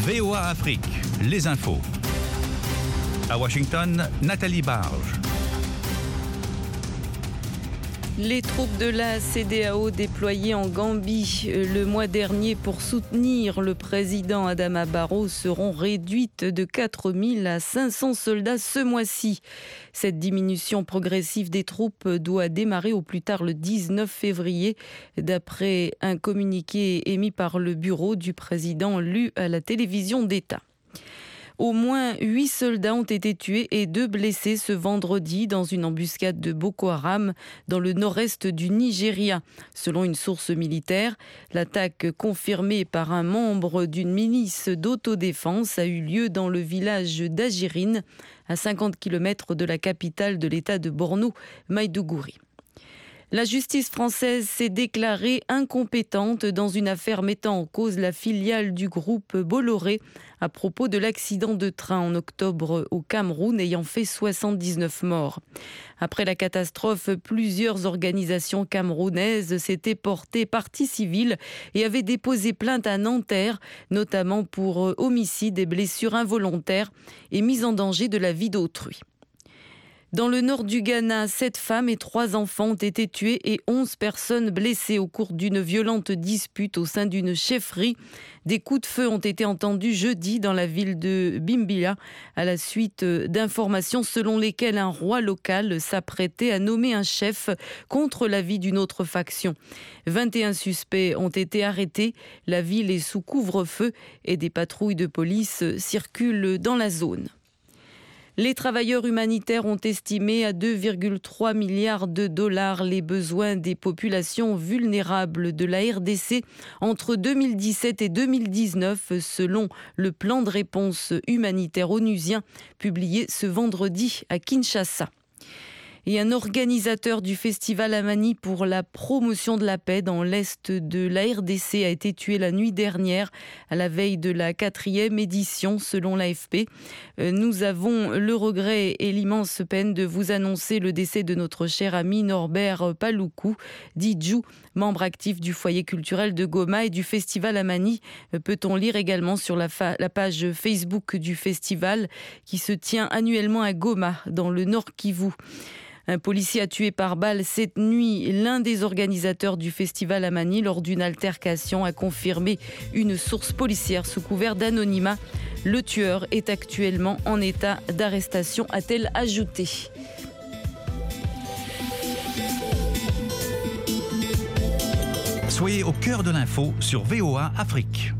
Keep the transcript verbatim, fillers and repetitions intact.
V O A Afrique, les infos. À Washington, Nathalie Barge. Les troupes de la C E D E A O déployées en Gambie le mois dernier pour soutenir le président Adama Barrow seront réduites de quatre mille à cinq cents soldats ce mois-ci. Cette diminution progressive des troupes doit démarrer au plus tard le dix-neuf février, d'après un communiqué émis par le bureau du président lu à la télévision d'État. Au moins huit soldats ont été tués et deux blessés ce vendredi dans une embuscade de Boko Haram dans le nord-est du Nigeria. Selon une source militaire, l'attaque confirmée par un membre d'une milice d'autodéfense a eu lieu dans le village d'Ajirine, à cinquante kilomètres de la capitale de l'État de Borno, Maïdougouri. La justice française s'est déclarée incompétente dans une affaire mettant en cause la filiale du groupe Bolloré à propos de l'accident de train en octobre au Cameroun ayant fait soixante-dix-neuf morts. Après la catastrophe, plusieurs organisations camerounaises s'étaient portées partie civile et avaient déposé plainte à Nanterre, notamment pour homicide et blessures involontaires et mise en danger de la vie d'autrui. Dans le nord du Ghana, sept femmes et trois enfants ont été tués et onze personnes blessées au cours d'une violente dispute au sein d'une chefferie. Des coups de feu ont été entendus jeudi dans la ville de Bimbilla à la suite d'informations selon lesquelles un roi local s'apprêtait à nommer un chef contre l'avis d'une autre faction. vingt et un suspects ont été arrêtés. La ville est sous couvre-feu et des patrouilles de police circulent dans la zone. Les travailleurs humanitaires ont estimé à deux virgule trois milliards de dollars les besoins des populations vulnérables de la R D C entre deux mille dix-sept et deux mille dix-neuf, selon le plan de réponse humanitaire onusien publié ce vendredi à Kinshasa. Et un organisateur du festival Amani pour la promotion de la paix dans l'est de la R D C a été tué la nuit dernière à la veille de la quatrième édition selon l'A F P. Nous avons le regret et l'immense peine de vous annoncer le décès de notre cher ami Norbert Paloukou, dit Djou, membre actif du foyer culturel de Goma et du festival Amani. Peut-on lire également sur la, fa- la page Facebook du festival qui se tient annuellement à Goma dans le Nord Kivu. Un policier a tué par balle cette nuit l'un des organisateurs du festival Amani lors d'une altercation, a confirmé une source policière sous couvert d'anonymat. Le tueur est actuellement en état d'arrestation, a-t-elle ajouté. Soyez au cœur de l'info sur V O A Afrique.